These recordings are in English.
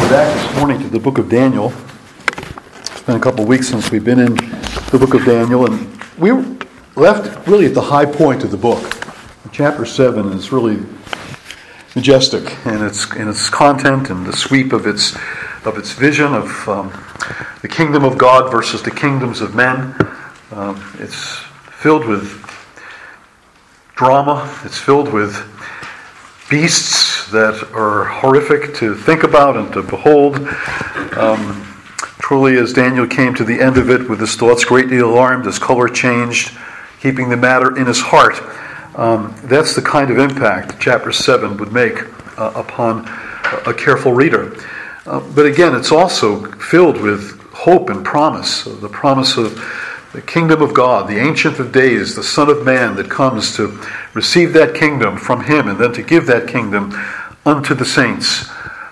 back this morning to the book of Daniel. It's been a couple of weeks since we've been in the book of Daniel, and we left really at the high point of the book. Chapter 7 is really majestic in its content and the sweep of its vision of the kingdom of God versus the kingdoms of men. It's filled with drama. It's filled with beasts that are horrific to think about and to behold. Truly, as Daniel came to the end of it with his thoughts greatly alarmed, his color changed, keeping the matter in his heart. That's the kind of impact chapter 7 would make upon a careful reader. But again, it's also filled with hope and promise, the promise of the kingdom of God, the Ancient of Days, the Son of Man that comes to receive that kingdom from Him and then to give that kingdom unto the saints.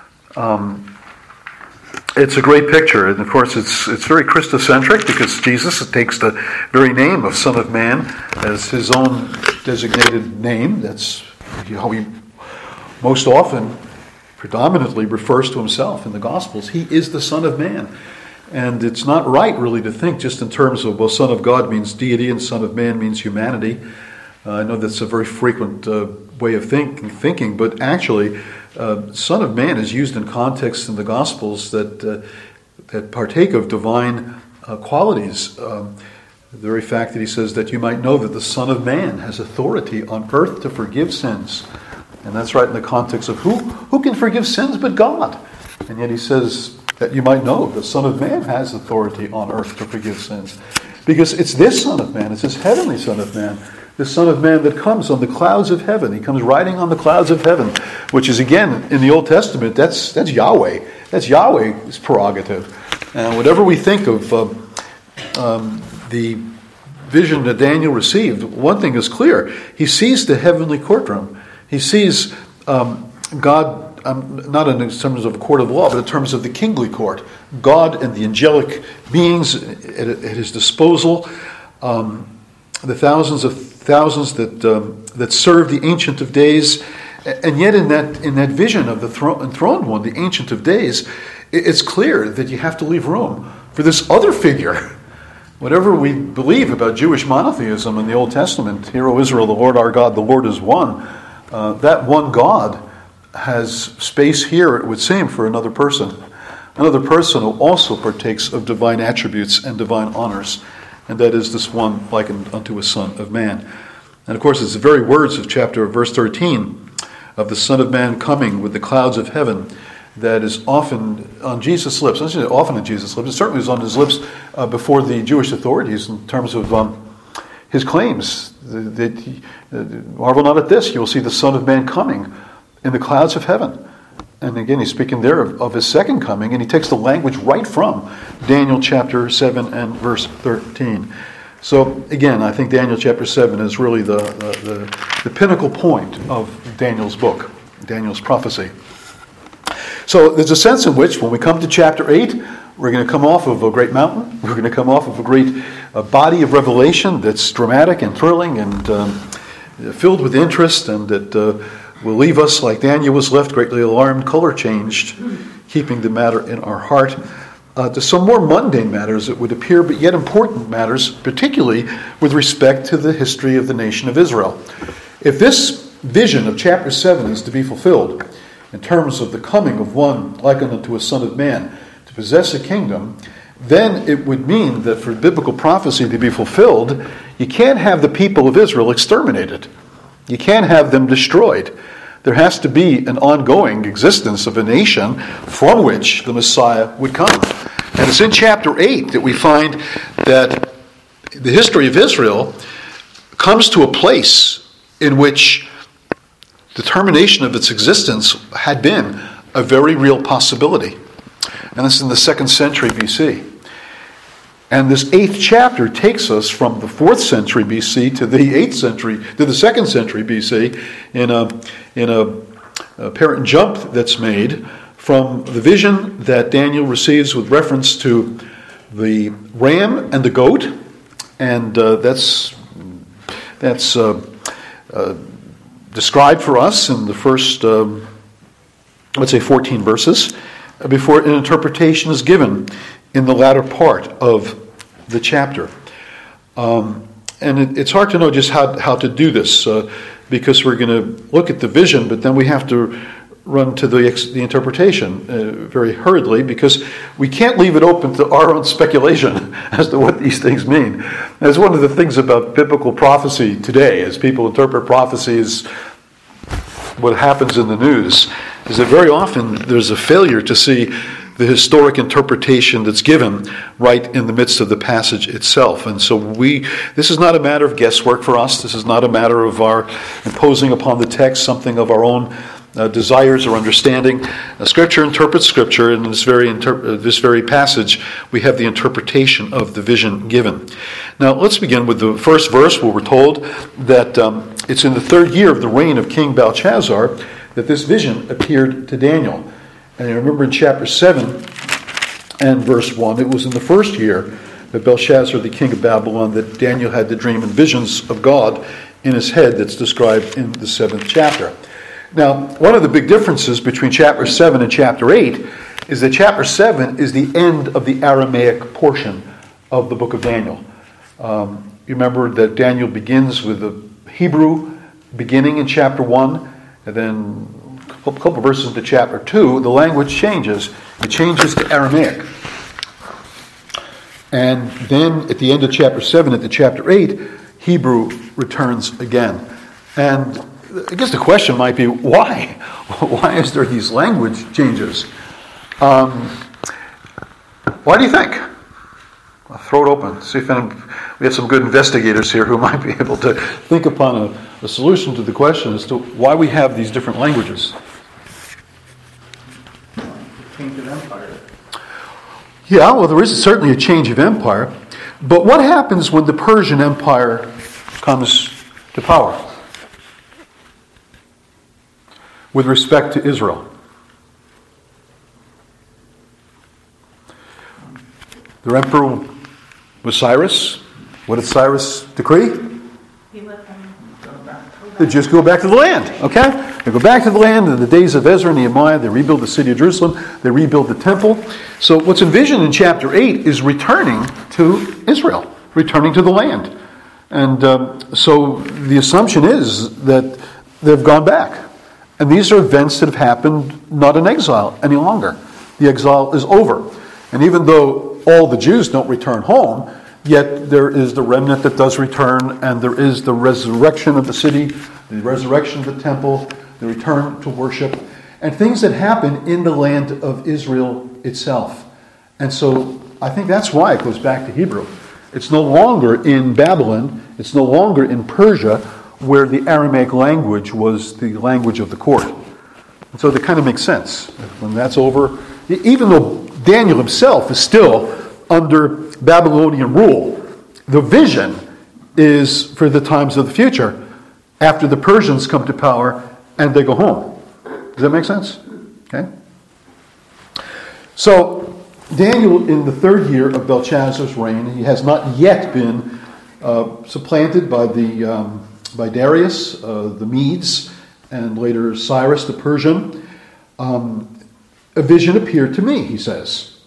It's a great picture, and of course it's very Christocentric because Jesus takes the very name of Son of Man as His own designated name. That's how He most often, predominantly refers to Himself in the Gospels. He is the Son of Man. And it's not right, really, to think just in terms of, well, Son of God means deity and Son of Man means humanity. I know that's a very frequent way of thinking, but actually, Son of Man is used in contexts in the Gospels that partake of divine qualities. The very fact that He says that you might know that the Son of Man has authority on earth to forgive sins. And that's right in the context of who can forgive sins but God? And yet He says that you might know the Son of Man has authority on earth to forgive sins. Because it's this Son of Man, it's this heavenly Son of Man, this Son of Man that comes on the clouds of heaven. He comes riding on the clouds of heaven, which is, again, in the Old Testament, that's Yahweh. That's Yahweh's prerogative. And whatever we think of the vision that Daniel received, one thing is clear. He sees the heavenly courtroom. He sees God, not in terms of a court of law, but in terms of the kingly court. God and the angelic beings at His disposal, the thousands that serve the Ancient of Days, and yet in that vision of the enthroned one, the Ancient of Days, it's clear that you have to leave room for this other figure. Whatever we believe about Jewish monotheism in the Old Testament, Hear, O Israel, the Lord our God, the Lord is one. That one God has space here, it would seem, for another person who also partakes of divine attributes and divine honors, and that is this one likened unto a Son of Man. And of course, it's the very words of verse 13 of the Son of Man coming with the clouds of heaven that is often on Jesus' lips. Not often on Jesus' lips, it certainly was on His lips before the Jewish authorities in terms of His claims. Marvel not at this, you will see the Son of Man coming in the clouds of heaven. And again, He's speaking there of His second coming, and He takes the language right from Daniel chapter 7 and verse 13. So again, I think Daniel chapter 7 is really the pinnacle point of Daniel's book, Daniel's prophecy. So there's a sense in which when we come to chapter 8, we're going to come off of a great mountain. We're going to come off of a great body of revelation that's dramatic and thrilling and filled with interest, and that will leave us, like Daniel was left, greatly alarmed, color changed, keeping the matter in our heart, to some more mundane matters that would appear, but yet important matters, particularly with respect to the history of the nation of Israel. If this vision of chapter 7 is to be fulfilled in terms of the coming of one likened unto a Son of Man to possess a kingdom, then it would mean that for biblical prophecy to be fulfilled, you can't have the people of Israel exterminated. You can't have them destroyed. There has to be an ongoing existence of a nation from which the Messiah would come. And it's in chapter 8 that we find that the history of Israel comes to a place in which the termination of its existence had been a very real possibility. And this is in the 2nd century BC. And this 8th chapter takes us from the 4th century BC to the 8th century, to the 2nd century BC, in a apparent jump that's made from the vision that Daniel receives with reference to the ram and the goat, and that's described for us in the first, let's say 14 verses. before an interpretation is given in the latter part of the chapter. And it's hard to know just how to do this because we're going to look at the vision, but then we have to run to the interpretation very hurriedly because we can't leave it open to our own speculation as to what these things mean. That's one of the things about biblical prophecy today, as people interpret prophecies, what happens in the news, is that very often there's a failure to see the historic interpretation that's given right in the midst of the passage itself. And so this is not a matter of guesswork for us. This is not a matter of our imposing upon the text something of our own desires or understanding. Scripture interprets Scripture, and in this very passage, we have the interpretation of the vision given. Now, let's begin with the first verse where we're told that it's in the 3rd year of the reign of King Belshazzar that this vision appeared to Daniel. And you remember in chapter 7 and verse 1, it was in the 1st year that Belshazzar, the king of Babylon, that Daniel had the dream and visions of God in his head that's described in the 7th chapter. Now, one of the big differences between chapter 7 and chapter 8 is that chapter 7 is the end of the Aramaic portion of the book of Daniel. You remember that Daniel begins with the Hebrew beginning in chapter 1, and then a couple verses into chapter 2, the language changes. It changes to Aramaic. And then at the end of chapter 7, at the chapter 8, Hebrew returns again. And I guess the question might be, why? Why is there these language changes? Why do you think? I'll throw it open. See if we have some good investigators here who might be able to think upon a solution to the question as to why we have these different languages. Change of empire. Yeah, well, there is certainly a change of empire. But what happens when the Persian Empire comes to power with respect to Israel? Their emperor was Cyrus. What did Cyrus decree? He let them go back. They just go back to the land, okay? They go back to the land in the days of Ezra and Nehemiah. They rebuild the city of Jerusalem. They rebuild the temple. So what's envisioned in chapter 8 is returning to Israel, returning to the land. And so the assumption is that they've gone back. And these are events that have happened not in exile any longer. The exile is over. And even though all the Jews don't return home, yet there is the remnant that does return, and there is the resurrection of the city, the resurrection of the temple, the return to worship, and things that happen in the land of Israel itself. And so I think that's why it goes back to Hebrew. It's no longer in Babylon, it's no longer in Persia, where the Aramaic language was the language of the court. And so that kind of makes sense. When that's over, even though Daniel himself is still under Babylonian rule, the vision is for the times of the future, after the Persians come to power and they go home. Does that make sense? Okay. So, Daniel, in the 3rd year of Belshazzar's reign, he has not yet been supplanted by Darius, the Medes, and later Cyrus the Persian. A vision appeared to me, he says.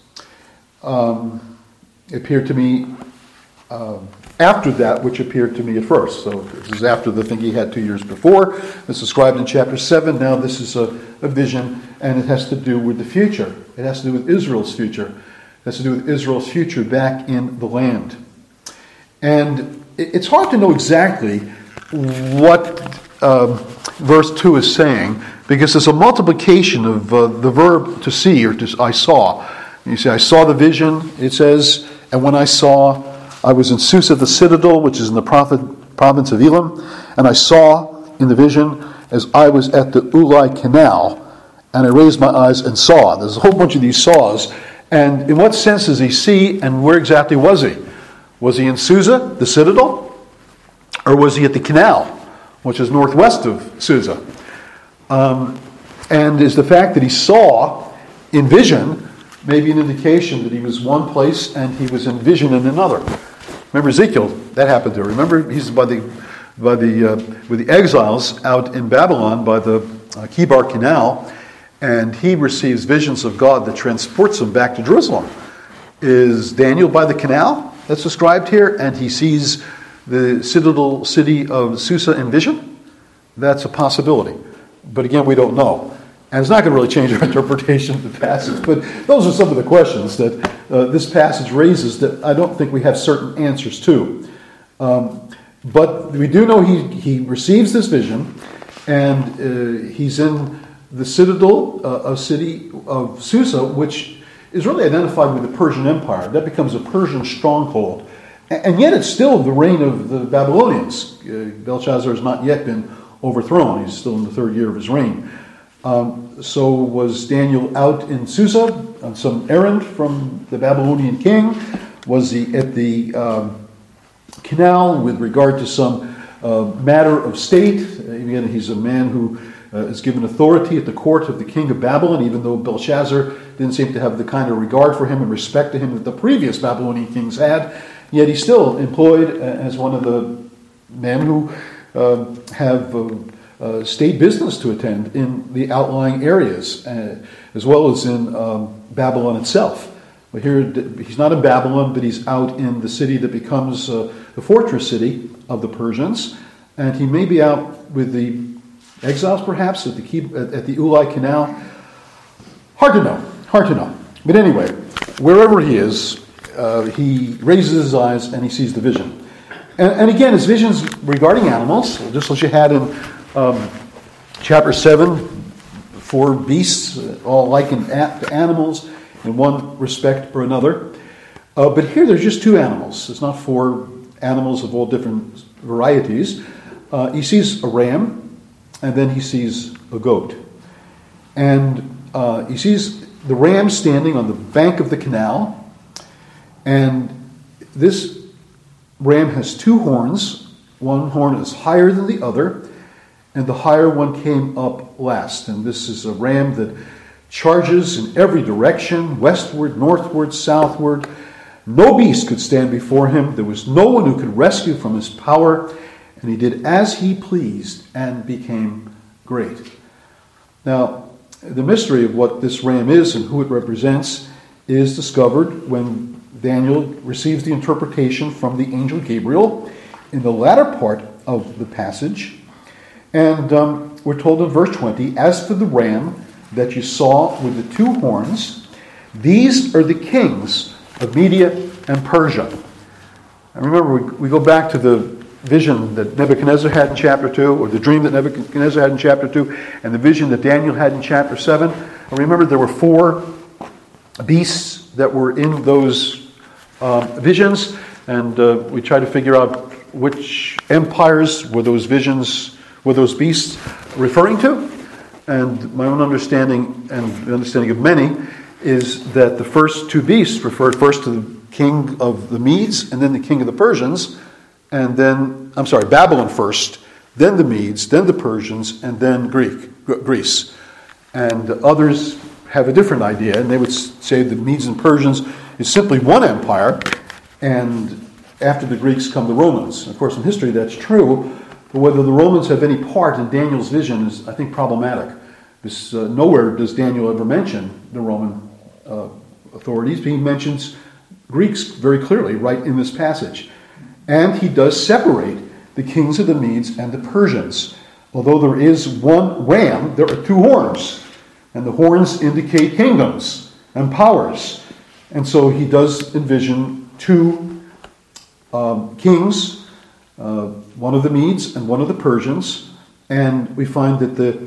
It appeared to me after that which appeared to me at first. So this is after the thing he had 2 years before. It's described in chapter 7. Now this is a vision, and it has to do with the future. It has to do with Israel's future. It has to do with Israel's future back in the land. And it's hard to know exactly what verse 2 is saying, because there's a multiplication of the verb to see, or to I saw. You see, I saw the vision, it says, and when I saw, I was in Susa the citadel, which is in the province of Elam, and I saw in the vision as I was at the Ulai Canal, and I raised my eyes and saw. There's a whole bunch of these saws, and in what sense does he see, and where exactly was he? Was he in Susa, the citadel, or was he at the canal, which is northwest of Susa? And is the fact that he saw in vision maybe an indication that he was one place and he was in vision in another? Remember Ezekiel, that happened to him. Remember, he's with the exiles out in Babylon by the Kibar Canal, and he receives visions of God that transports him back to Jerusalem. Is Daniel by the canal that's described here, and he sees the citadel city of Susa in vision? That's a possibility. But again, we don't know. And it's not going to really change our interpretation of the passage. But those are some of the questions that this passage raises that I don't think we have certain answers to. But we do know he receives this vision, and he's in the citadel, a city of Susa, which is really identified with the Persian Empire. That becomes a Persian stronghold. And yet it's still the reign of the Babylonians. Belshazzar has not yet been overthrown. He's still in the third year of his reign. So was Daniel out in Susa on some errand from the Babylonian king? Was he at the canal with regard to some matter of state? Again, he's a man who is given authority at the court of the king of Babylon, even though Belshazzar didn't seem to have the kind of regard for him and respect to him that the previous Babylonian kings had. Yet he's still employed as one of the men who have state business to attend in the outlying areas, as well as in Babylon itself. But here, he's not in Babylon, but he's out in the city that becomes the fortress city of the Persians. And he may be out with the exiles, perhaps, at the Ulai Canal. Hard to know. But anyway, wherever he is, he raises his eyes and he sees the vision. And again, his visions regarding animals, just as you had in chapter 7, 4 beasts, all likened to animals in one respect or another. But here there's just 2 animals. It's not 4 animals of all different varieties. He sees a ram, and then he sees a goat. And he sees the ram standing on the bank of the canal, and this ram has 2 horns. One horn is higher than the other, and the higher one came up last. And this is a ram that charges in every direction, westward, northward, southward. No beast could stand before him. There was no one who could rescue from his power, and he did as he pleased and became great. Now, the mystery of what this ram is and who it represents is discovered when Daniel receives the interpretation from the angel Gabriel in the latter part of the passage. And we're told in verse 20, "As for the ram that you saw with the 2 horns, these are the kings of Media and Persia." And remember, we go back to the vision that Nebuchadnezzar had in chapter 2, or the dream that Nebuchadnezzar had in chapter 2, and the vision that Daniel had in chapter 7. And remember, there were 4 beasts that were in those visions, and we try to figure out which empires were those visions, were those beasts referring to. And my own understanding, and the understanding of many, is that the first 2 beasts referred first to the king of the Medes and then the king of the Persians, and then, Babylon first, then the Medes, then the Persians, and then Greece. And others have a different idea, and they would say the Medes and Persians is simply one empire, and after the Greeks come the Romans. Of course, in history that's true, but whether the Romans have any part in Daniel's vision is, I think, problematic. Because nowhere does Daniel ever mention the Roman authorities, but he mentions Greeks very clearly right in this passage. And he does separate the kings of the Medes and the Persians. Although there is one ram, there are 2 horns. And the horns indicate kingdoms and powers. And so he does envision 2 kings, one of the Medes and one of the Persians. And we find that the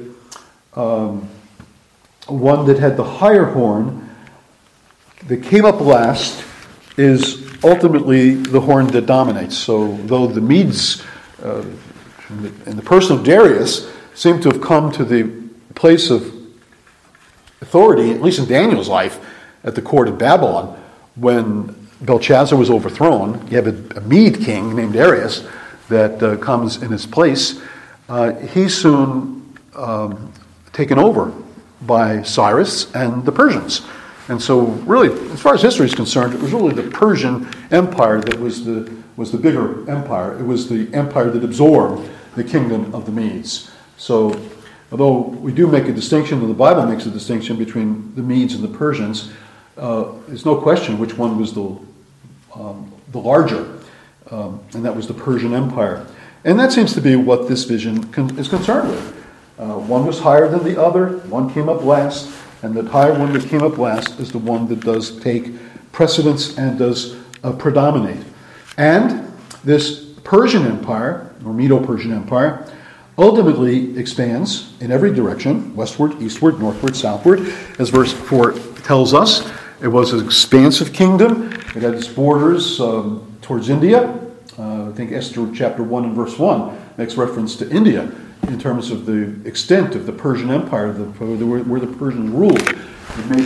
one that had the higher horn that came up last is ultimately the horn that dominates. So though the Medes, in the person of Darius, seem to have come to the place of authority, at least in Daniel's life, at the court of Babylon, when Belshazzar was overthrown, you have a Mede king named Darius that comes in his place. He's soon taken over by Cyrus and the Persians. And so really, as far as history is concerned, it was really the Persian Empire that was the bigger empire. It was the empire that absorbed the kingdom of the Medes. So although we do make a distinction, and the Bible makes a distinction between the Medes and the Persians, there's no question which one was the larger, and that was the Persian Empire. And that seems to be what this vision is concerned with. One was higher than the other, one came up last, and the higher one that came up last is the one that does take precedence and does predominate. And this Persian Empire, or Medo-Persian Empire, ultimately expands in every direction, westward, eastward, northward, southward, as verse 4 tells us. It was an expansive kingdom. It had its borders towards India. I think Esther chapter 1 and verse 1 makes reference to India in terms of the extent of the Persian Empire, where the Persians ruled. It made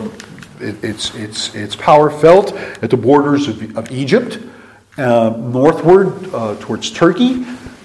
its power felt at the borders of Egypt, northward towards Turkey,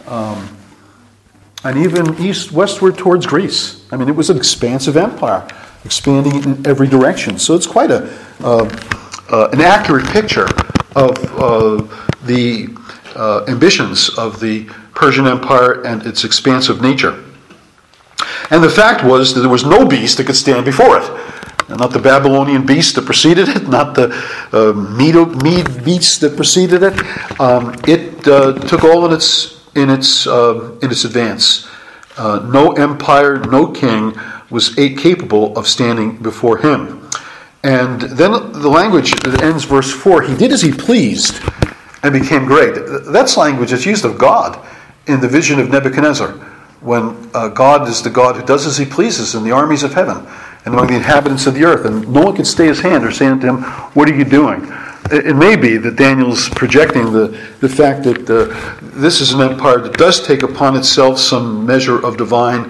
and even westward towards Greece. I mean, it was an expansive empire, expanding in every direction. So it's quite an accurate picture of the ambitions of the Persian Empire and its expansive nature. And the fact was that there was no beast that could stand before it. Not the Babylonian beast that preceded it, not the Mede beast that preceded it. It took all in its advance. No empire, no king was capable of standing before him. And then the language that ends verse 4, he did as he pleased and became great. That's language that's used of God in the vision of Nebuchadnezzar, when God is the God who does as he pleases in the armies of heaven and among the inhabitants of the earth, and no one can stay his hand or say unto him, what are you doing? It may be that Daniel's projecting the fact that this is an empire that does take upon itself some measure of divine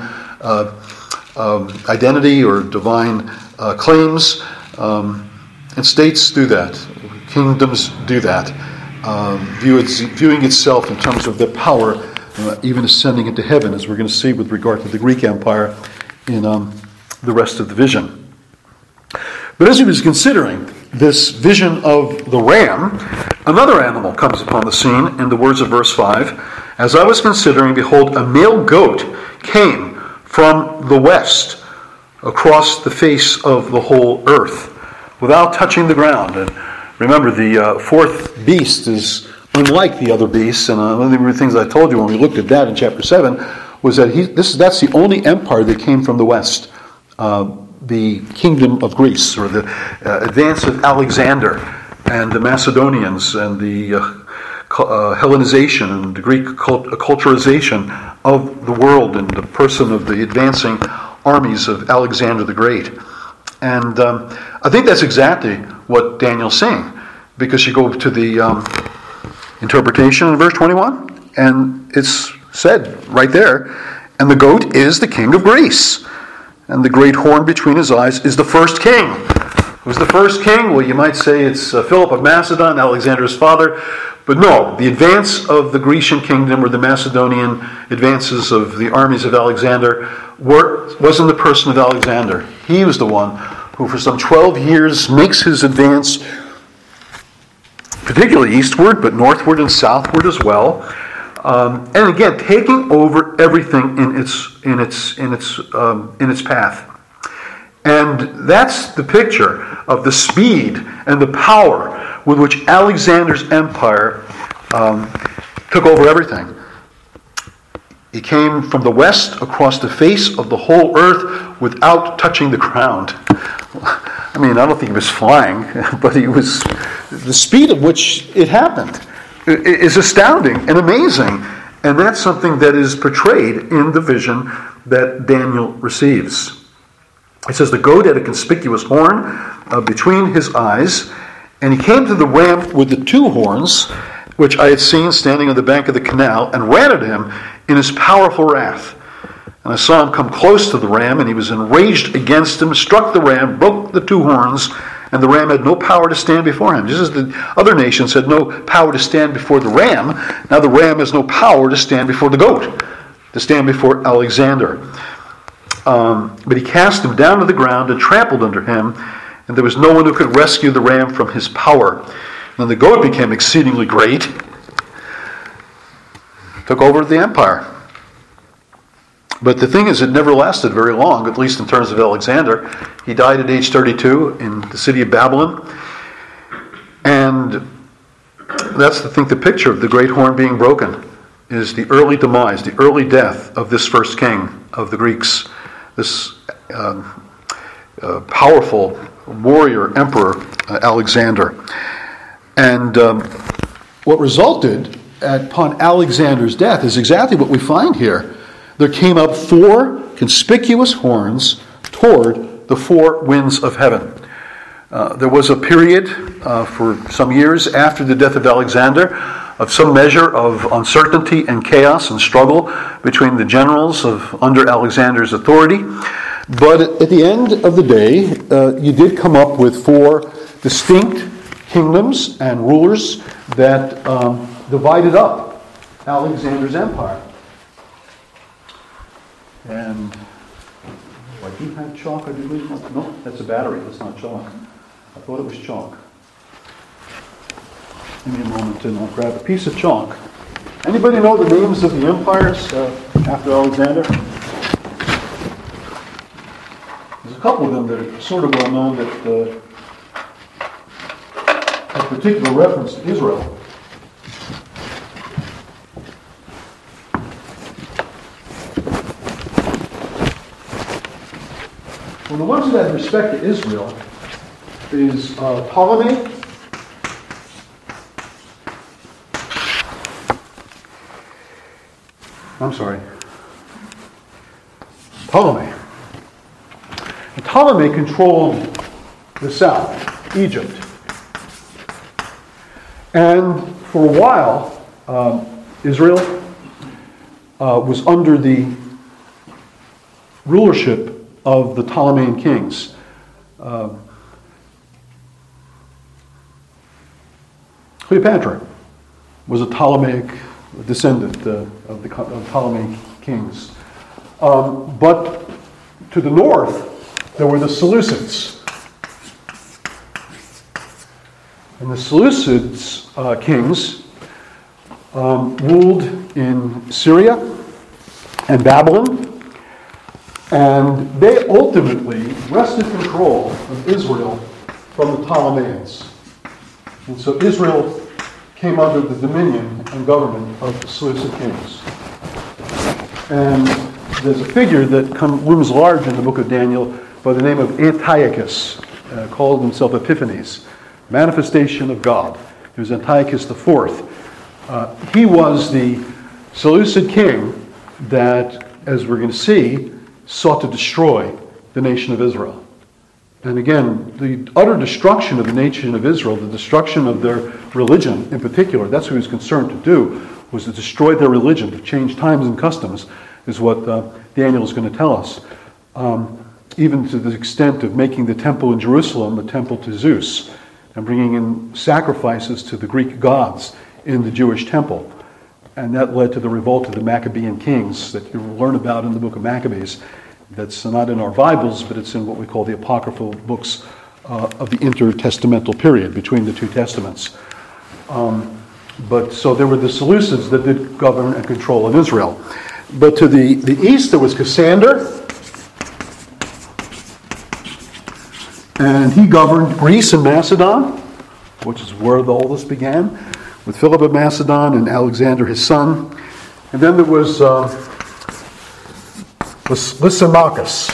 identity or divine claims, and states do that. Kingdoms do that, viewing itself in terms of their power, even ascending into heaven, as we're going to see with regard to the Greek Empire in the rest of the vision. But as he was considering this vision of the ram, another animal comes upon the scene in the words of verse 5. As I was considering, behold, a male goat came from the west across the face of the whole earth without touching the ground. And remember, the fourth beast is unlike the other beasts, and one of the things I told you when we looked at that in chapter 7 was that that's the only empire that came from the west. The kingdom of Greece, or the advance of Alexander and the Macedonians and the Hellenization and the Greek culturization of the world in the person of the advancing armies of Alexander the Great. And I think that's exactly what Daniel's saying, because you go to the interpretation in verse 21, and it's said right there, and the goat is the king of Greece. And the great horn between his eyes is the first king. Who's the first king? Well, you might say it's Philip of Macedon, Alexander's father. But no, the advance of the Grecian kingdom, or the Macedonian advances of the armies of Alexander, was in the person of Alexander. He was the one who for some 12 years makes his advance, particularly eastward, but northward and southward as well. And again, taking over everything in its path, and that's the picture of the speed and the power with which Alexander's empire took over everything. He came from the west across the face of the whole earth without touching the ground. I mean, I don't think he was flying, but he was. The speed at which it happened is astounding and amazing. And that's something that is portrayed in the vision that Daniel receives. It says, the goat had a conspicuous horn between his eyes, and he came to the ram with the two horns, which I had seen standing on the bank of the canal, and ran at him in his powerful wrath. And I saw him come close to the ram, and he was enraged against him, struck the ram, broke the two horns, and the ram had no power to stand before him. Just as the other nations had no power to stand before the ram, now the ram has no power to stand before the goat, to stand before Alexander. But he cast him down to the ground and trampled under him, and there was no one who could rescue the ram from his power. Then the goat became exceedingly great, took over the empire. But the thing is, it never lasted very long, at least in terms of Alexander. He died at age 32 in the city of Babylon. And that's, I think, the picture of the great horn being broken, is the early demise, the early death of this first king of the Greeks, this powerful warrior emperor, Alexander. And what resulted upon Alexander's death is exactly what we find here. There came up 4 conspicuous horns toward the 4 winds of heaven. There was a period for some years after the death of Alexander of some measure of uncertainty and chaos and struggle between the generals under Alexander's authority. But at the end of the day, you did come up with 4 distinct kingdoms and rulers that divided up Alexander's empire. And I do have chalk, I do believe. No, that's a battery, that's not chalk. I thought it was chalk. Give me a moment and I'll grab a piece of chalk. Anybody know the names of the empires after Alexander? There's a couple of them that are sort of well known that have particular reference to Israel. Well, the ones that have respect to Israel is Ptolemy, Ptolemy. And Ptolemy controlled the south, Egypt. And for a while, Israel was under the rulership of the Ptolemean kings. Cleopatra was a Ptolemaic descendant of the Ptolemaic kings. But to the north, there were the Seleucids. And the Seleucids kings ruled in Syria and Babylon. And they ultimately wrested control of Israel from the Ptolemies. And so Israel came under the dominion and government of the Seleucid kings. And there's a figure that looms large in the book of Daniel by the name of Antiochus, called himself Epiphanes, manifestation of God. He was Antiochus IV. He was the Seleucid king that, as we're going to see, sought to destroy the nation of Israel. And again, the utter destruction of the nation of Israel, the destruction of their religion in particular, that's what he was concerned to do, was to destroy their religion, to change times and customs, is what Daniel is going to tell us. Even to the extent of making the temple in Jerusalem a temple to Zeus, and bringing in sacrifices to the Greek gods in the Jewish temple. And that led to the revolt of the Maccabean kings that you learn about in the book of Maccabees. That's not in our Bibles, but it's in what we call the apocryphal books of the intertestamental period between the two testaments. But so there were the Seleucids that did govern and control in Israel. But to the east there was Cassander, and he governed Greece and Macedon, which is where all this began, with Philip of Macedon and Alexander his son. And then there was Lysimachus.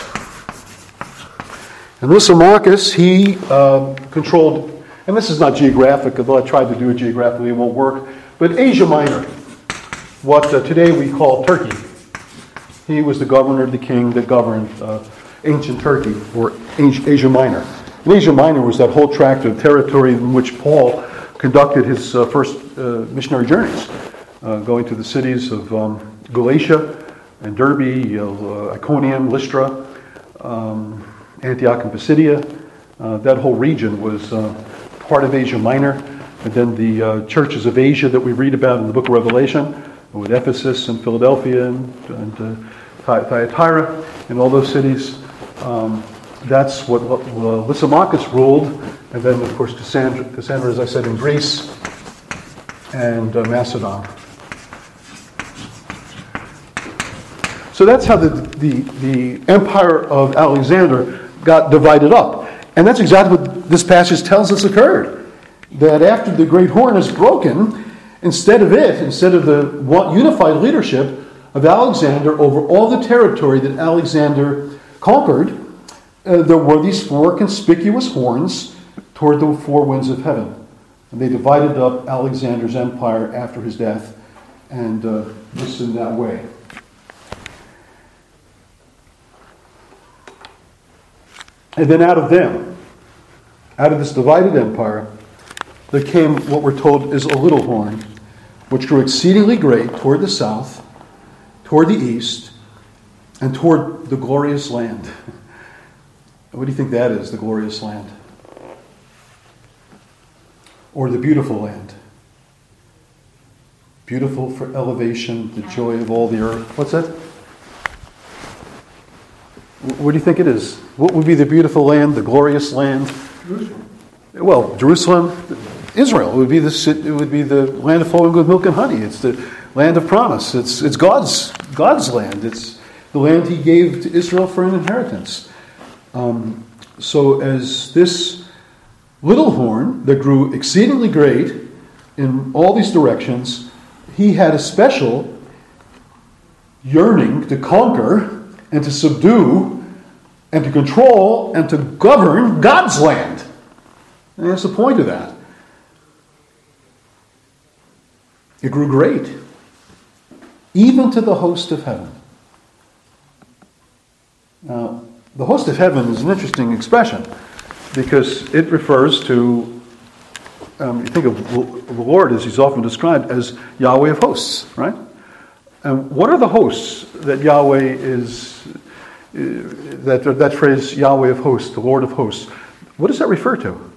And Lysimachus, he controlled, and this is not geographic, although I tried to do it geographically, it won't work, but Asia Minor, what today we call Turkey. He was the governor, the king that governed ancient Turkey, or Asia Minor. And Asia Minor was that whole tract of territory in which Paul conducted his first missionary journeys, going to the cities of Galatia and Derbe, Iconium, Lystra, Antioch and Pisidia. That whole region was part of Asia Minor. And then the churches of Asia that we read about in the book of Revelation, with Ephesus and Philadelphia and Thyatira and all those cities. That's what Lysimachus ruled. And then, of course, Cassandra, as I said, in Greece and Macedon. So that's how the empire of Alexander got divided up. And that's exactly what this passage tells us occurred. That after the great horn is broken, instead of the unified leadership of Alexander over all the territory that Alexander conquered, there were these four conspicuous horns toward the four winds of heaven. And they divided up Alexander's empire after his death, and just in that way. And then out of this divided empire, there came what we're told is a little horn, which grew exceedingly great toward the south, toward the east, and toward the glorious land. What do you think that is, the glorious land? Or the beautiful land? Beautiful for elevation, the joy of all the earth. What's that? What do you think it is? What would be the beautiful land, the glorious land? Jerusalem. Well, Jerusalem, Israel. It would be the land of flowing with milk and honey. It's the land of promise. It's God's land. It's the land He gave to Israel for an inheritance. So as this little horn that grew exceedingly great in all these directions, he had a special yearning to conquer and to subdue and to control and to govern God's land. And that's the point of that. It grew great, even to the host of heaven. Now, the host of heaven is an interesting expression because it refers to, you think of the Lord as He's often described as Yahweh of hosts, right? And what are the hosts that Yahweh is, that phrase Yahweh of hosts, the Lord of hosts, what does that refer to?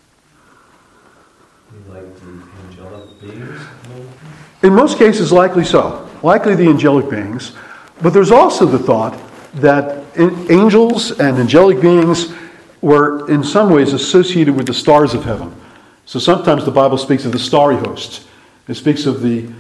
Like the angelic beings? In most cases, likely so. Likely the angelic beings. But there's also the thought that angels and angelic beings were in some ways associated with the stars of heaven. So sometimes the Bible speaks of the starry host. It speaks of the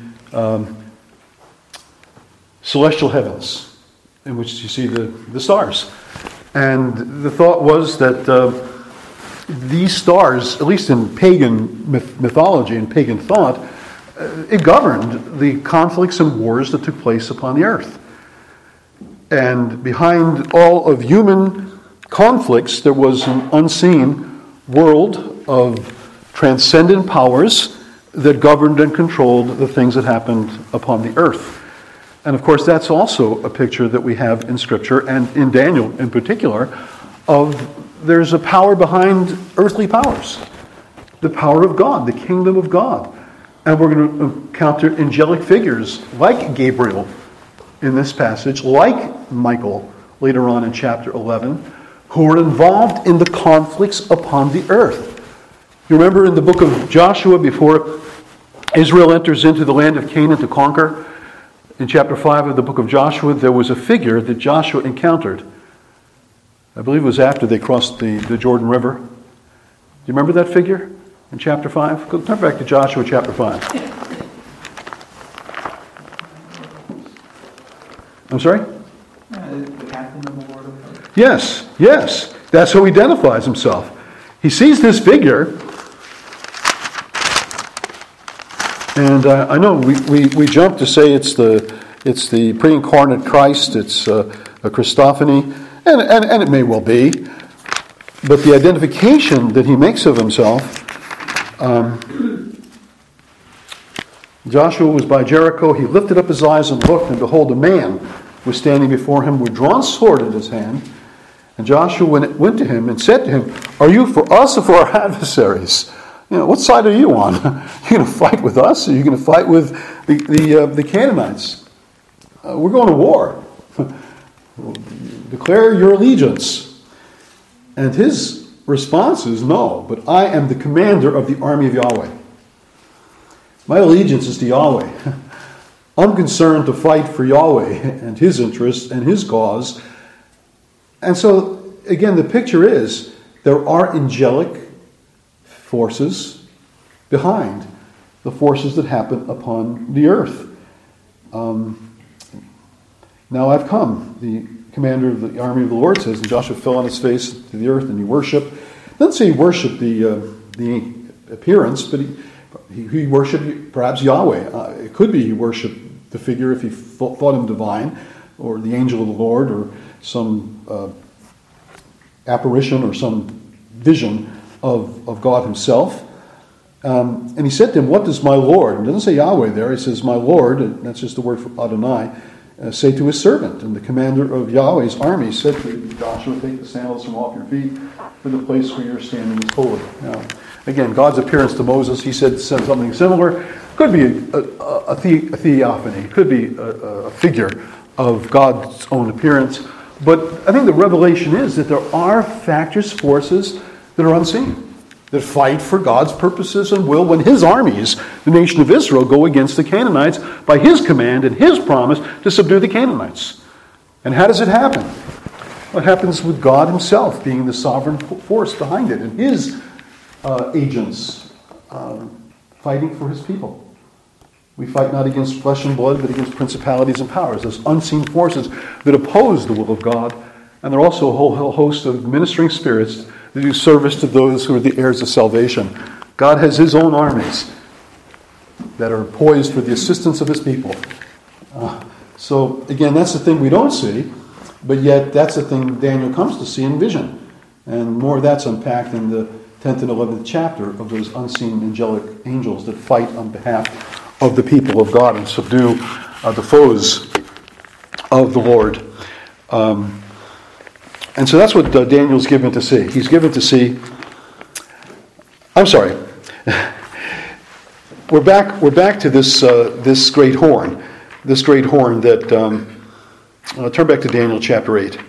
celestial heavens in which you see the stars. And the thought was that these stars, at least in pagan mythology and pagan thought, it governed the conflicts and wars that took place upon the earth. And behind all of human conflicts, there was an unseen world of transcendent powers that governed and controlled the things that happened upon the earth. And of course, that's also a picture that we have in Scripture, and in Daniel in particular, of there's a power behind earthly powers. The power of God, the kingdom of God. And we're going to encounter angelic figures like Gabriel in this passage, like Michael later on in chapter 11, who are involved in the conflicts upon the earth. You remember in the book of Joshua, before Israel enters into the land of Canaan to conquer, in chapter 5 of the book of Joshua, there was a figure that Joshua encountered. I believe it was after they crossed the Jordan River. Do you remember that figure in chapter 5? Go turn back to Joshua chapter 5. I'm sorry? The captain of the Lord of hosts. Yes. That's how he identifies himself. He sees this figure, and I know we jump to say it's the pre-incarnate Christ, it's a Christophany, and it may well be, but the identification that he makes of himself, Joshua was by Jericho. He lifted up his eyes and looked, and behold, a man was standing before him with drawn sword in his hand. And Joshua went to him and said to him, "Are you for us or for our adversaries? What side are you on? Are you going to fight with us, or are you going to fight with the Canaanites? We're going to war. Declare your allegiance." And his response is, "No, but I am the commander of the army of Yahweh. My allegiance is to Yahweh. I'm concerned to fight for Yahweh and His interests and His cause." And so, again, the picture is there are angelic forces behind the forces that happen upon the earth. Now I've come. The commander of the army of the Lord says, and Joshua fell on his face to the earth and he worshiped. Doesn't say he worshiped the appearance, but he worshipped perhaps Yahweh. It could be he worshipped the figure if he thought him divine, or the angel of the Lord, or some apparition or some vision of God himself. And he said to him, what does my Lord, it doesn't say Yahweh there, it says my Lord, and that's just the word for Adonai, say to his servant. And the commander of Yahweh's army said to Joshua, take the sandals from off your feet, for the place where you're standing is holy. Now, again, God's appearance to Moses, he said something similar. Could be a theophany, could be a figure of God's own appearance. But I think the revelation is that there are factors, forces that are unseen, that fight for God's purposes and will when his armies, the nation of Israel, go against the Canaanites by his command and his promise to subdue the Canaanites. And how does it happen? What happens with God himself being the sovereign force behind it and his agents fighting for his people. We fight not against flesh and blood, but against principalities and powers, those unseen forces that oppose the will of God. And there are also a whole host of ministering spirits that do service to those who are the heirs of salvation. God has his own armies that are poised for the assistance of his people. So, again, that's the thing we don't see, but yet that's the thing Daniel comes to see in vision. And more of that's unpacked in the 10th and 11th chapter of those unseen angelic angels that fight on behalf of the people of God and subdue the foes of the Lord. And so that's what Daniel's given to see. He's given to see... I'm sorry. We're back to this great horn. This great horn that... turn back to Daniel chapter 8.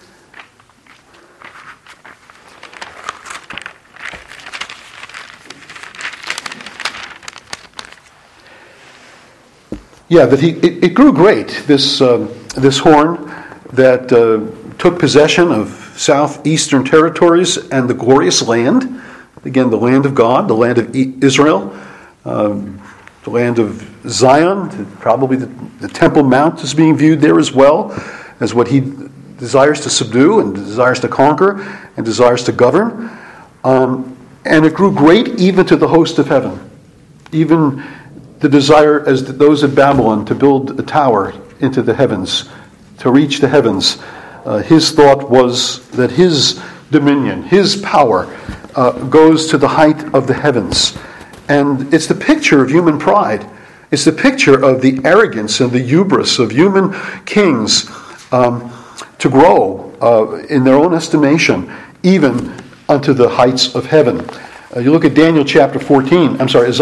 Yeah, that it grew great, this horn that took possession of southeastern territories and the glorious land, again, the land of God, the land of Israel, the land of Zion, probably the Temple Mount is being viewed there as well as what he desires to subdue and desires to conquer and desires to govern. And it grew great even to the host of heaven, even the desire as those at Babylon to build a tower into the heavens, to reach the heavens. His thought was that his dominion, his power, goes to the height of the heavens. And it's the picture of human pride. It's the picture of the arrogance and the hubris of human kings to grow in their own estimation, even unto the heights of heaven. You look at Isaiah chapter 14,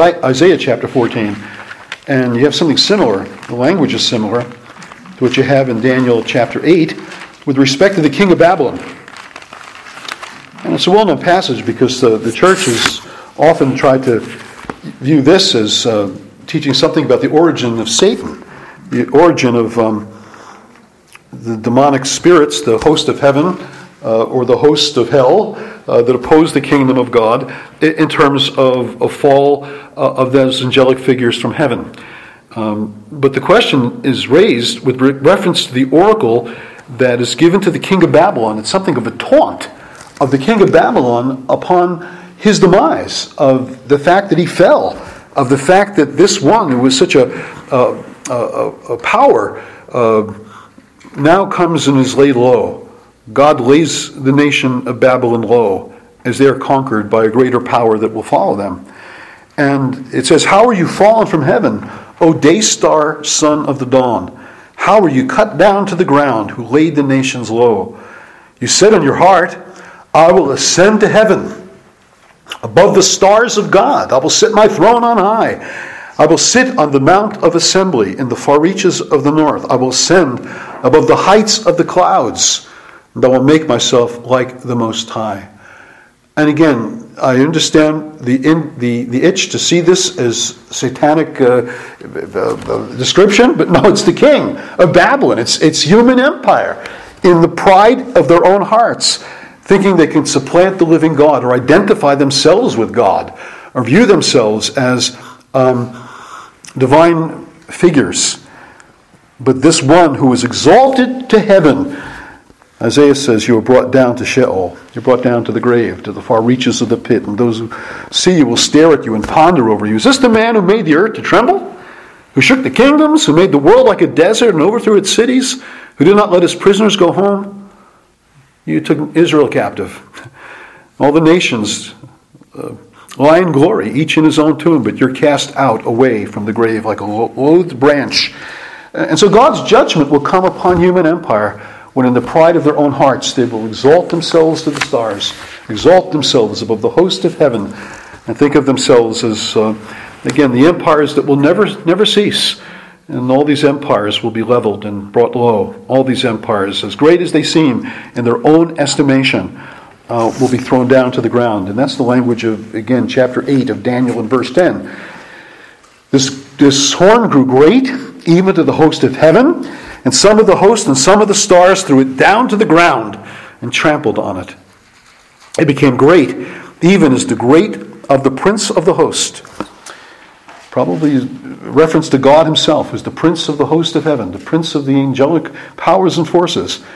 and you have something similar. The language is similar to what you have in Daniel chapter 8 with respect to the king of Babylon. And it's a well-known passage because the church has often tried to view this as teaching something about the origin of Satan, the origin of the demonic spirits, the host of heaven, or the host of hell that oppose the kingdom of God in terms of a fall of those angelic figures from heaven. But the question is raised with reference to the oracle that is given to the king of Babylon. It's something of a taunt of the king of Babylon upon his demise, of the fact that he fell, of the fact that this one who was such a power now comes and is laid low. God lays the nation of Babylon low as they are conquered by a greater power that will follow them. And it says, "How are you fallen from heaven, O day star, son of the dawn? How are you cut down to the ground, who laid the nations low? You said in your heart, I will ascend to heaven, above the stars of God. I will set my throne on high. I will sit on the mount of assembly in the far reaches of the north. I will ascend above the heights of the clouds, and I will make myself like the Most High." And again, I understand the itch to see this as satanic description, but no, it's the king of Babylon. It's human empire in the pride of their own hearts, thinking they can supplant the living God or identify themselves with God or view themselves as divine figures. But this one who was exalted to heaven, Isaiah says, you are brought down to Sheol. You're brought down to the grave, to the far reaches of the pit. And those who see you will stare at you and ponder over you. Is this the man who made the earth to tremble? Who shook the kingdoms? Who made the world like a desert and overthrew its cities? Who did not let his prisoners go home? You took Israel captive. All the nations lie in glory, each in his own tomb, but you're cast out away from the grave like a loathed branch. And so God's judgment will come upon human empire when in the pride of their own hearts they will exalt themselves to the stars, exalt themselves above the host of heaven, and think of themselves as, again, the empires that will never cease. And all these empires will be leveled and brought low. All these empires, as great as they seem in their own estimation, will be thrown down to the ground. And that's the language of, again, chapter 8 of Daniel in verse 10. This horn grew great, even to the host of heaven, and some of the host and some of the stars threw it down to the ground and trampled on it. It became great, even as the great of the prince of the host. Probably reference to God himself as the prince of the host of heaven, the prince of the angelic powers and forces.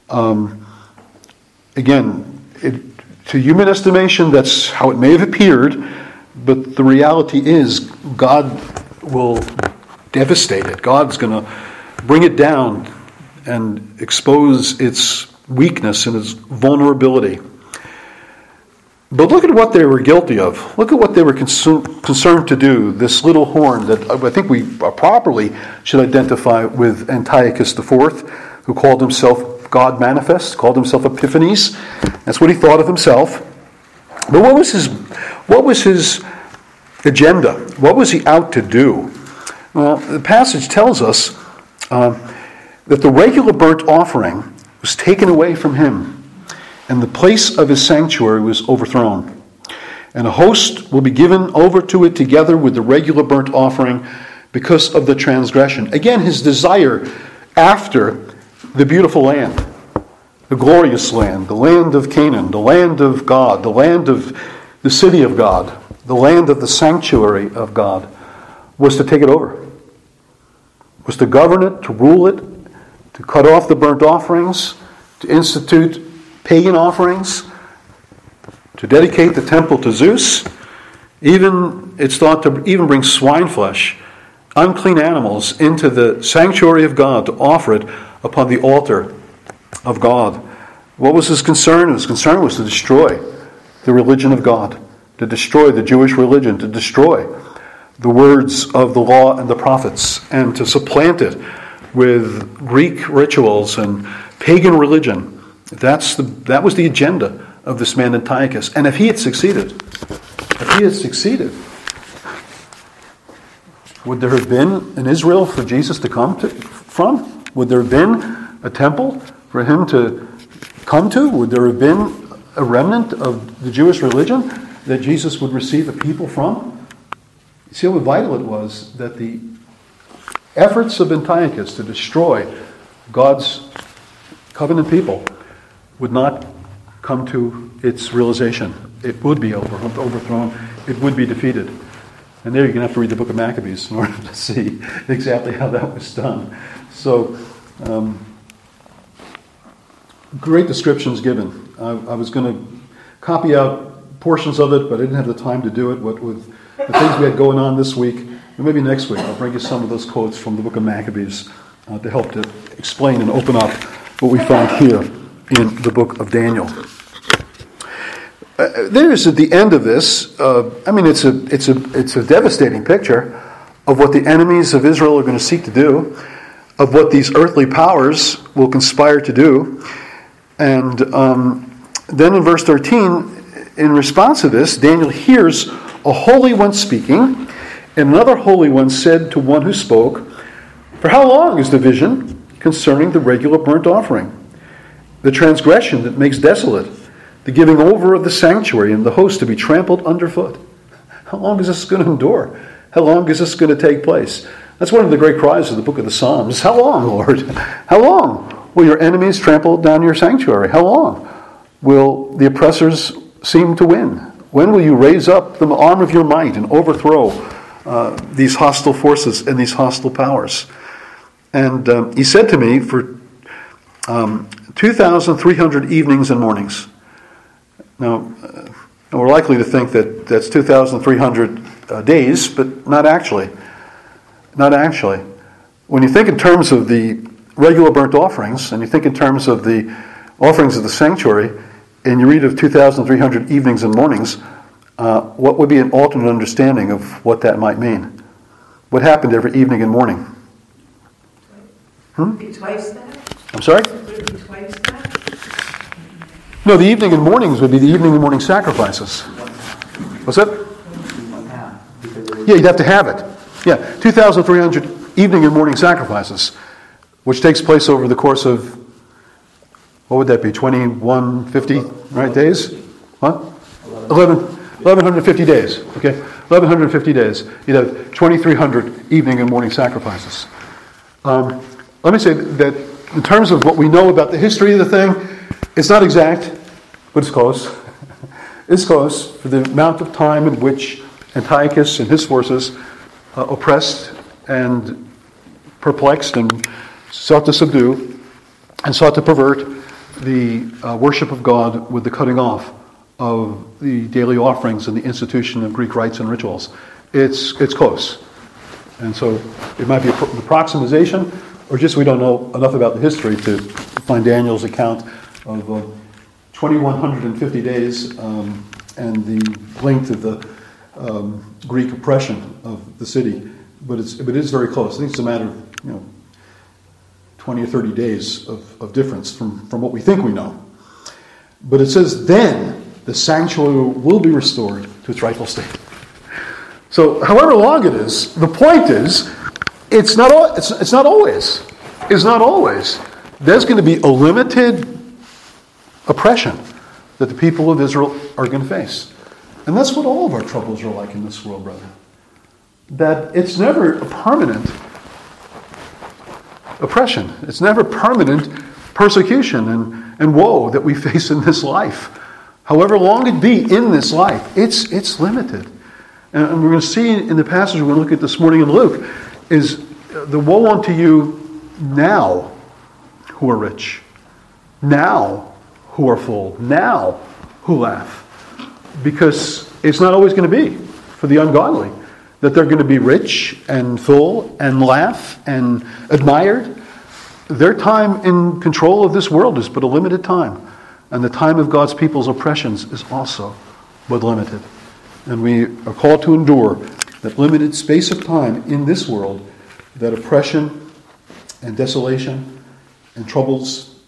Again, to human estimation, that's how it may have appeared, but the reality is God will devastate it. God's going to bring it down and expose its weakness and its vulnerability. But look at what they were guilty of. Look at what they were concerned to do. This little horn that I think we properly should identify with Antiochus IV, who called himself God Manifest, called himself Epiphanes. That's what he thought of himself. But what was his agenda? What was he out to do? Well, the passage tells us that the regular burnt offering was taken away from him, and the place of his sanctuary was overthrown. And a host will be given over to it together with the regular burnt offering because of the transgression. Again, his desire after the beautiful land, the glorious land, the land of Canaan, the land of God, the land of the city of God, the land of the sanctuary of God, was to take it over. Was to govern it, to rule it, to cut off the burnt offerings, to institute pagan offerings, to dedicate the temple to Zeus. Even it's thought to even bring swine flesh, unclean animals, into the sanctuary of God to offer it upon the altar of God. What was his concern? His concern was to destroy the religion of God, to destroy the Jewish religion, to destroy the words of the law and the prophets, and to supplant it with Greek rituals and pagan religion. That was the agenda of this man Antiochus. And if he had succeeded, would there have been an Israel for Jesus to come from? Would there have been a temple for him to come to? Would there have been a remnant of the Jewish religion that Jesus would receive a people from? See how vital it was that the efforts of Antiochus to destroy God's covenant people would not come to its realization. It would be overthrown. It would be defeated. And there you're going to have to read the book of Maccabees in order to see exactly how that was done. So, great descriptions given. I was going to copy out portions of it, but I didn't have the time to do it. What with the things we had going on this week, and maybe next week, I'll bring you some of those quotes from the book of Maccabees to help to explain and open up what we found here in the book of Daniel. There is at the end of this. It's a devastating picture of what the enemies of Israel are going to seek to do, of what these earthly powers will conspire to do, and then in verse 13, in response to this, Daniel hears a holy one speaking, and another holy one said to one who spoke, "For how long is the vision concerning the regular burnt offering, the transgression that makes desolate, the giving over of the sanctuary and the host to be trampled underfoot? How long is this going to endure? How long is this going to take place?" That's one of the great cries of the book of the Psalms. How long, Lord? How long will your enemies trample down your sanctuary? How long will the oppressors seem to win? When will you raise up the arm of your might and overthrow these hostile forces and these hostile powers? And he said to me, for 2,300 evenings and mornings. Now, we're likely to think that that's 2,300 days, but not actually. Not actually. When you think in terms of the regular burnt offerings, and you think in terms of the offerings of the sanctuary, and you read of 2,300 evenings and mornings, what would be an alternate understanding of what that might mean? What happened every evening and morning? Twice that? I'm sorry? Would it be twice that? No, the evening and mornings would be the evening and morning sacrifices. What's that? Yeah, you'd have to have it. Yeah, 2,300 evening and morning sacrifices, which takes place over the course of, what would that be, 2150, right, days? Huh? 1,150 days, okay? 1,150 days. You'd have 2,300 evening and morning sacrifices. Let me say that in terms of what we know about the history of the thing, it's not exact, but it's close. It's close for the amount of time in which Antiochus and his forces oppressed and perplexed and sought to subdue and sought to pervert the worship of God with the cutting off of the daily offerings and the institution of Greek rites and rituals. It's close. And so it might be an approximation, or just we don't know enough about the history to find Daniel's account of 2,150 days and the length of the Greek oppression of the city. But it is very close. I think it's a matter of 20 or 30 days of difference from what we think we know. But it says, then the sanctuary will be restored to its rightful state. So however long it is, the point is, it's not always. It's not always. There's going to be a limited oppression that the people of Israel are going to face. And that's what all of our troubles are like in this world, brother. That it's never a permanent oppression. It's never permanent persecution and woe that we face in this life. However long it be in this life, it's limited. And we're going to see in the passage we're going to look at this morning in Luke is the woe unto you now who are rich, now who are full, now who laugh. Because it's not always going to be for the ungodly that they're going to be rich and full and laugh and admired. Their time in control of this world is but a limited time. And the time of God's people's oppressions is also but limited. And we are called to endure that limited space of time in this world, that oppression and desolation and troubles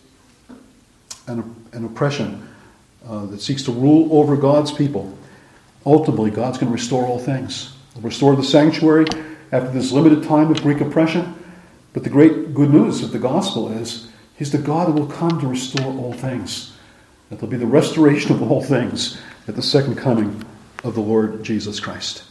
and oppression that seeks to rule over God's people. Ultimately, God's going to restore all things. He'll restore the sanctuary after this limited time of Greek oppression. But the great good news of the gospel is He's the God who will come to restore all things. That there'll be the restoration of all things at the second coming of the Lord Jesus Christ.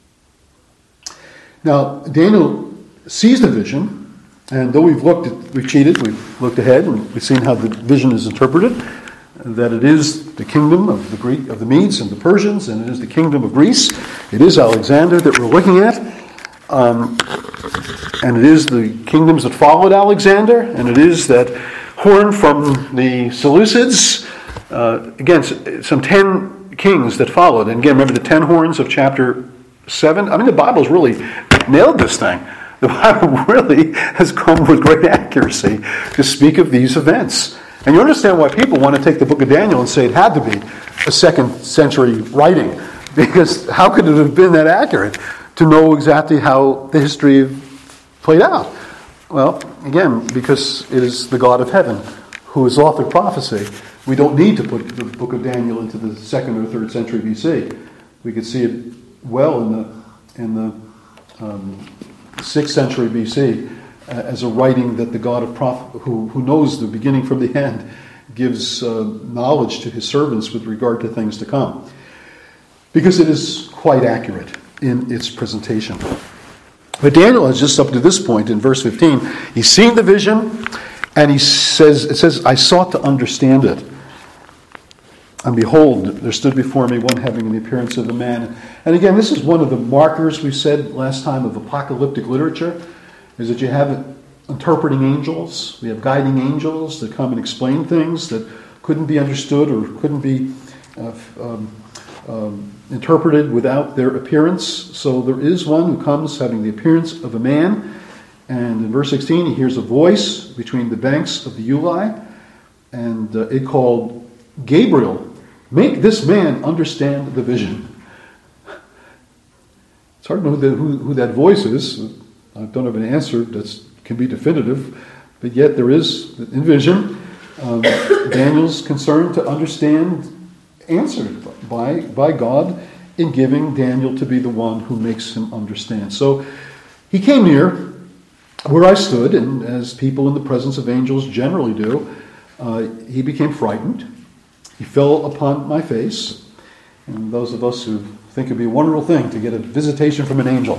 Now, Daniel sees the vision, and though we've cheated, we've looked ahead, and we've seen how the vision is interpreted, that it is the kingdom of the Medes and the Persians, and it is the kingdom of Greece. It is Alexander that we're looking at, and it is the kingdoms that followed Alexander, and it is that horn from the Seleucids. Again, some 10 kings that followed. And again, remember the 10 horns of chapter 7? I mean, the Bible's really nailed this thing. The Bible really has come with great accuracy to speak of these events. And you understand why people want to take the book of Daniel and say it had to be a 2nd century writing. Because how could it have been that accurate to know exactly how the history played out? Well, again, because it is the God of heaven who has authored prophecy. We don't need to put the book of Daniel into the 2nd or 3rd century BC. We could see it well in the 6th century BC as a writing that the God of prophet, who knows the beginning from the end, gives knowledge to his servants with regard to things to come. Because it is quite accurate in its presentation. But Daniel has just up to this point in verse 15, he's seen the vision, and it says, I sought to understand it. And behold, there stood before me one having the appearance of a man. And again, this is one of the markers we said last time of apocalyptic literature, is that you have interpreting angels. We have guiding angels that come and explain things that couldn't be understood or couldn't be interpreted without their appearance. So there is one who comes having the appearance of a man. And in verse 16, he hears a voice between the banks of the Ulai. And it called, Gabriel, make this man understand the vision. It's hard to know who that voice is. I don't have an answer that can be definitive. But yet there is, in vision, Daniel's concern to understand, answered by God in giving Daniel to be the one who makes him understand. So he came near where I stood, and as people in the presence of angels generally do, he became frightened. He fell upon my face. And those of us who think it'd be a wonderful thing to get a visitation from an angel.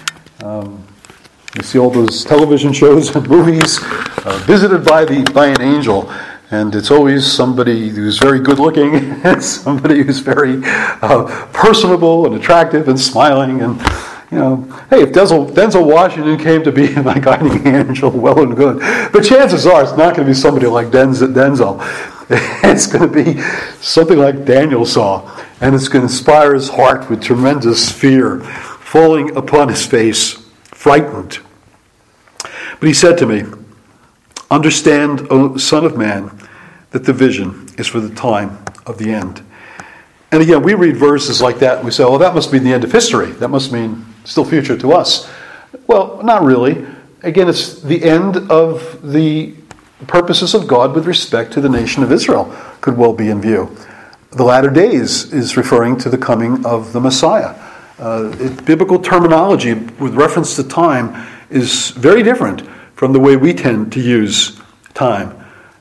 You see all those television shows and movies visited by an angel. And it's always somebody who's very good looking and somebody who's very personable and attractive and smiling. And, hey, if Denzel Washington came to be my guiding angel, well and good. But chances are it's not going to be somebody like Denzel. It's going to be something like Daniel saw. And it's going to inspire his heart with tremendous fear, falling upon his face, frightened. But he said to me, understand, O Son of Man, that the vision is for the time of the end. And again, we read verses like that and we say, oh, that must mean the end of history. That must mean still future to us. Well, not really. Again, it's the end of the purposes of God with respect to the nation of Israel could well be in view. The latter days is referring to the coming of the Messiah. Biblical terminology with reference to time is very different from the way we tend to use time.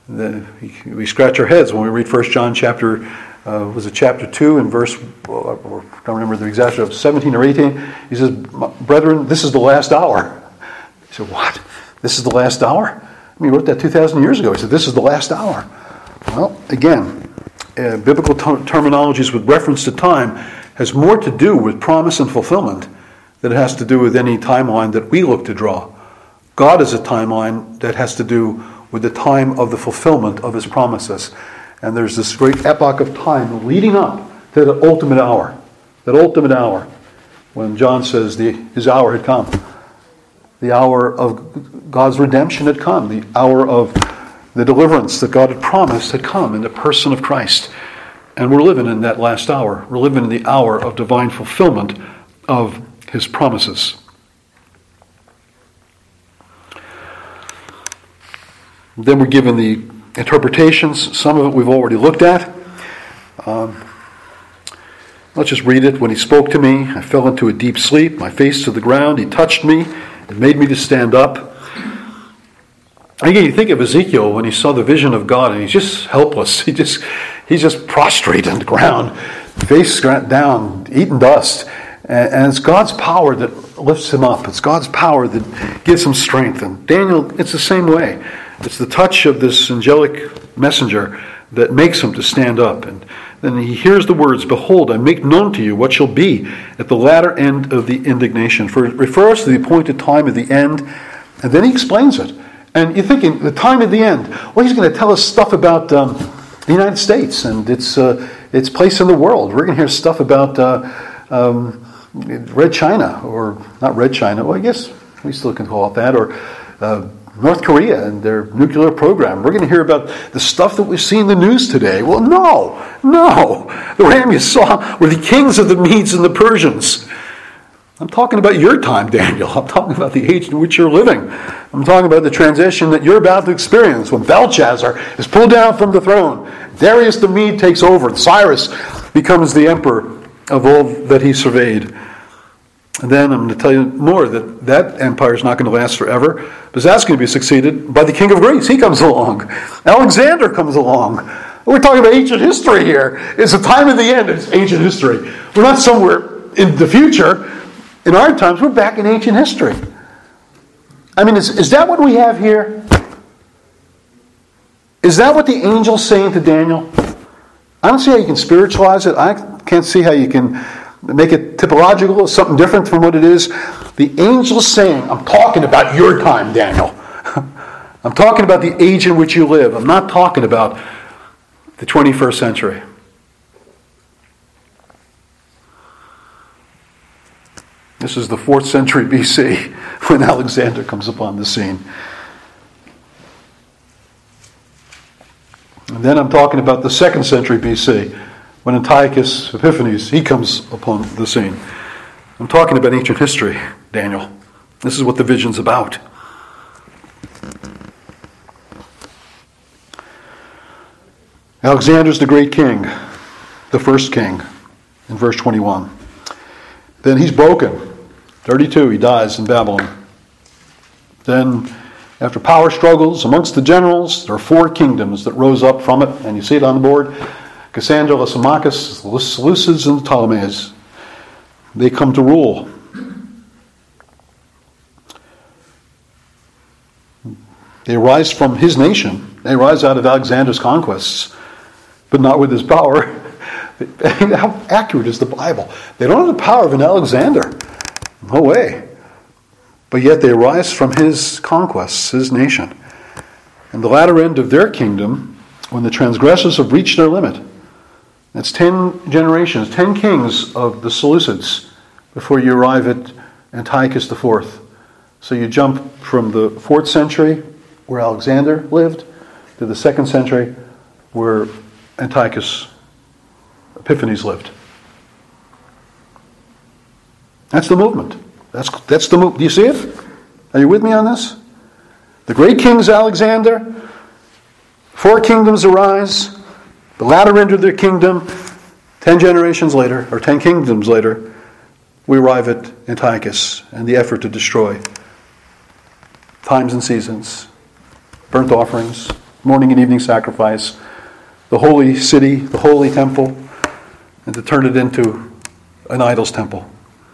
We scratch our heads when we read 1 John chapter 2 and verse, I don't remember the exact, 17 or 18. He says, brethren, this is the last hour. He said, what? This is the last hour? I mean, he wrote that 2,000 years ago. He said, this is the last hour. Well, again, biblical terminologies with reference to time has more to do with promise and fulfillment than it has to do with any timeline that we look to draw. God is a timeline that has to do with the time of the fulfillment of his promises. And there's this great epoch of time leading up to the ultimate hour. That ultimate hour when John says his hour had come. The hour of God's redemption had come. The hour of the deliverance that God had promised had come in the person of Christ. And we're living in that last hour. We're living in the hour of divine fulfillment of his promises. Then we're given the interpretations. Some of it we've already looked at. Let's just read it. When he spoke to me, I fell into a deep sleep, my face to the ground. He touched me and made me to stand up. Again, you think of Ezekiel when he saw the vision of God and he's just helpless. He's just prostrate on the ground, face down, eating dust. And it's God's power that lifts him up. It's God's power that gives him strength. And Daniel, it's the same way. It's the touch of this angelic messenger that makes him to stand up. And then he hears the words, behold, I make known to you what shall be at the latter end of the indignation. For it refers to the appointed time of the end. And then he explains it. And you're thinking, the time of the end. Well, he's going to tell us stuff about the United States and its place in the world. We're going to hear stuff about Red China, or not Red China. Well, I guess we still can call it that. Or North Korea and their nuclear program. We're going to hear about the stuff that we see in the news today. Well, no. The ram you saw were the kings of the Medes and the Persians. I'm talking about your time, Daniel. I'm talking about the age in which you're living. I'm talking about the transition that you're about to experience when Belshazzar is pulled down from the throne. Darius the Mede takes over, and Cyrus becomes the emperor of all that he surveyed. And then I'm going to tell you more, that empire is not going to last forever, because that's going to be succeeded by the king of Greece. He comes along. Alexander comes along. We're talking about ancient history here. It's the time of the end. It's ancient history. We're not somewhere in the future. In our times, we're back in ancient history. I mean, is that what we have here? Is that what the angel's saying to Daniel? I don't see how you can spiritualize it. I can't see how you can make it typological or something different from what it is. The angel's saying, I'm talking about your time, Daniel. I'm talking about the age in which you live. I'm not talking about the 21st century. This is the 4th century BC when Alexander comes upon the scene. And then I'm talking about the 2nd century BC when Antiochus Epiphanes, he comes upon the scene. I'm talking about ancient history, Daniel. This is what the vision's about. Alexander's the great king, the first king, in verse 21. Then he's broken. 32, he dies in Babylon. Then, after power struggles amongst the generals, there are 4 kingdoms that rose up from it, and you see it on the board. Cassandra, Lysimachus, the Seleucids, and the Ptolemies. They come to rule. They rise from his nation. They rise out of Alexander's conquests, but not with his power. How accurate is the Bible? They don't have the power of an Alexander. No way. But yet they rise from his conquests, his nation. And the latter end of their kingdom, when the transgressors have reached their limit, that's 10 generations, 10 kings of the Seleucids before you arrive at Antiochus IV. So you jump from the 4th century, where Alexander lived, to the 2nd century, where Antiochus Epiphanes lived. That's the movement. That's the move. Do you see it? Are you with me on this? The great king's Alexander. 4 kingdoms arise. The latter end of their kingdom, 10 generations later, or 10 kingdoms later, we arrive at Antiochus and the effort to destroy times and seasons, burnt offerings, morning and evening sacrifice, the holy city, the holy temple, and to turn it into an idol's temple.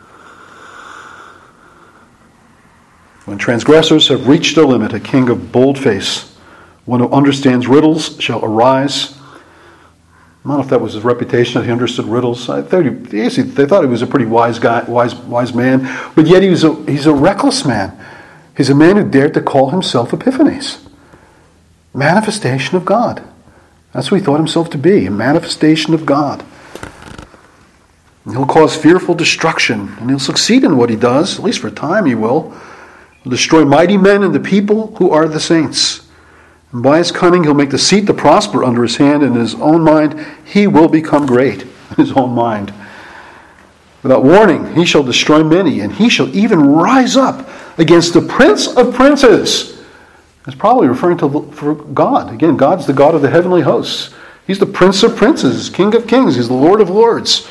When transgressors have reached their limit, a king of bold face, one who understands riddles, shall arise. I don't know if that was his reputation, that he understood riddles. They thought he was a pretty wise guy, wise man, but yet he's a reckless man. He's a man who dared to call himself Epiphanes. Manifestation of God. That's what he thought himself to be, a manifestation of God. And he'll cause fearful destruction, and he'll succeed in what he does, at least for a time he will. He'll destroy mighty men and the people who are the saints. And by his cunning he'll make the seat to prosper under his hand, and in his own mind he will become great. In his own mind. Without warning he shall destroy many, and he shall even rise up against the prince of princes. It's probably referring to God. Again, God's the God of the heavenly hosts. He's the prince of princes, king of kings. He's the Lord of lords.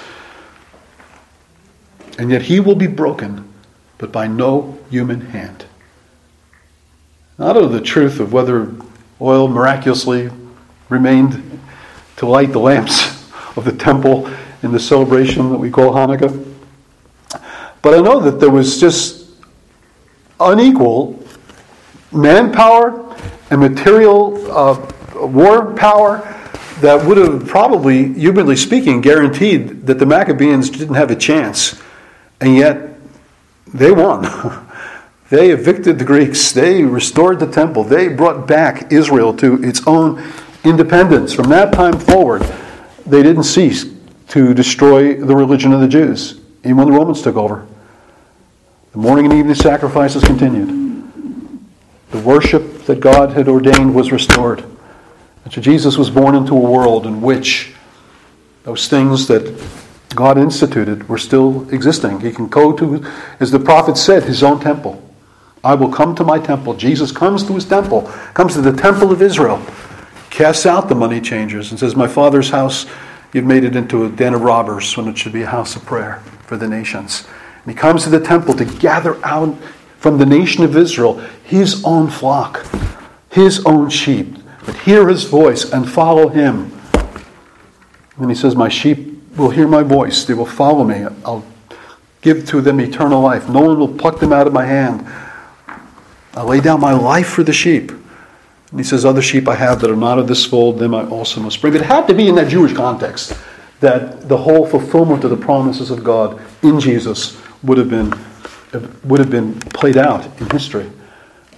And yet he will be broken, but by no human hand. Not of the truth of whether oil miraculously remained to light the lamps of the temple in the celebration that we call Hanukkah. But I know that there was just unequal manpower and material war power that would have probably, humanly speaking, guaranteed that the Maccabees didn't have a chance. And yet, they won. They evicted the Greeks. They restored the temple. They brought back Israel to its own independence. From that time forward, they didn't cease to destroy the religion of the Jews, even when the Romans took over. The morning and evening sacrifices continued. The worship that God had ordained was restored. And so Jesus was born into a world in which those things that God instituted were still existing. He can go to, as the prophet said, his own temple. I will come to my temple. Jesus comes to his temple, comes to the temple of Israel, casts out the money changers and says, my Father's house, you've made it into a den of robbers when it should be a house of prayer for the nations. And he comes to the temple to gather out from the nation of Israel his own flock, his own sheep, that hear his voice and follow him. And he says, my sheep will hear my voice. They will follow me. I'll give to them eternal life. No one will pluck them out of my hand. I'll lay down my life for the sheep. And he says, other sheep I have that are not of this fold, them I also must bring. But it had to be in that Jewish context that the whole fulfillment of the promises of God in Jesus would have been played out in history.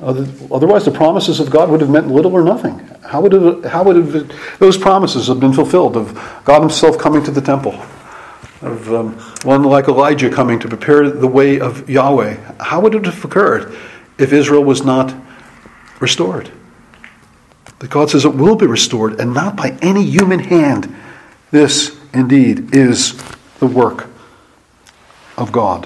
Otherwise, the promises of God would have meant little or nothing. How would those promises have been fulfilled of God himself coming to the temple, of one like Elijah coming to prepare the way of Yahweh? How would it have occurred if Israel was not restored? But God says it will be restored, and not by any human hand. This, indeed, is the work of God.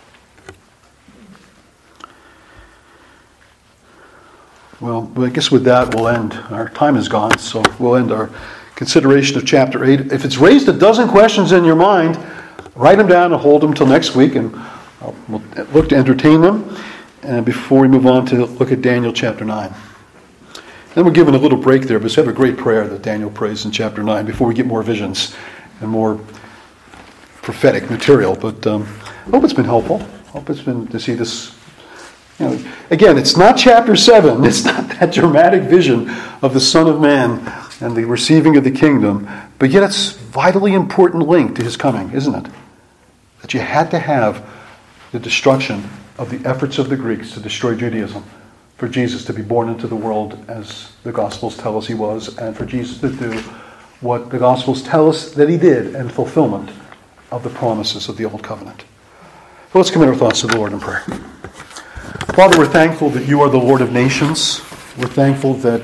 Well, I guess with that we'll end. Our time is gone, so we'll end our consideration of chapter 8. If it's raised a dozen questions in your mind, write them down and hold them till next week, and we'll look to entertain them. And before we move on to look at Daniel chapter 9. Then we're given a little break there, but we have a great prayer that Daniel prays in chapter 9 before we get more visions and more prophetic material. But I hope it's been helpful. I hope it's been to see this. Again, it's not chapter 7. It's not that dramatic vision of the Son of Man and the receiving of the kingdom. But yet it's a vitally important link to his coming, isn't it? That you had to have the destruction of the efforts of the Greeks to destroy Judaism for Jesus to be born into the world as the Gospels tell us he was, and for Jesus to do what the Gospels tell us that he did in fulfillment of the promises of the Old Covenant. So let's commit our thoughts to the Lord in prayer. Father, we're thankful that you are the Lord of nations. We're thankful that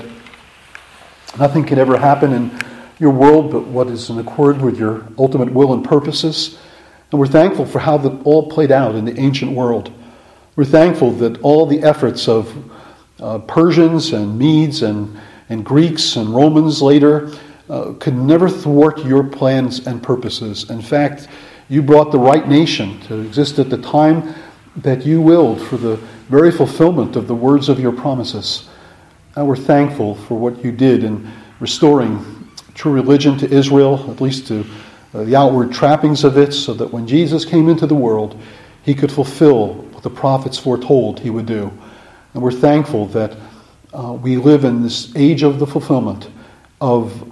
nothing can ever happen in your world but what is in accord with your ultimate will and purposes. And we're thankful for how that all played out in the ancient world. We're thankful that all the efforts of Persians and Medes and Greeks and Romans later could never thwart your plans and purposes. In fact, you brought the right nation to exist at the time that you willed for the very fulfillment of the words of your promises. And we're thankful for what you did in restoring true religion to Israel, at least to the outward trappings of it, so that when Jesus came into the world, he could fulfill what the prophets foretold he would do. And we're thankful that we live in this age of the fulfillment of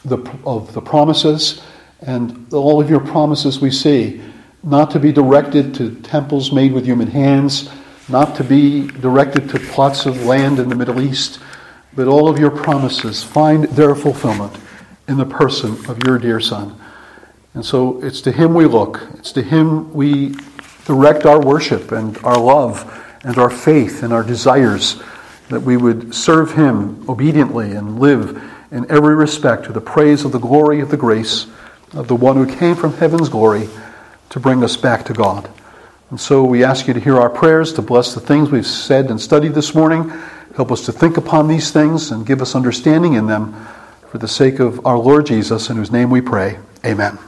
the promises, and all of your promises we see, not to be directed to temples made with human hands, not to be directed to plots of land in the Middle East, but all of your promises find their fulfillment in the person of your dear Son. And so it's to him we look. It's to him we direct our worship and our love and our faith and our desires, that we would serve him obediently and live in every respect to the praise of the glory of the grace of the one who came from heaven's glory to bring us back to God. And so we ask you to hear our prayers, to bless the things we've said and studied this morning. Help us to think upon these things and give us understanding in them for the sake of our Lord Jesus, in whose name we pray. Amen.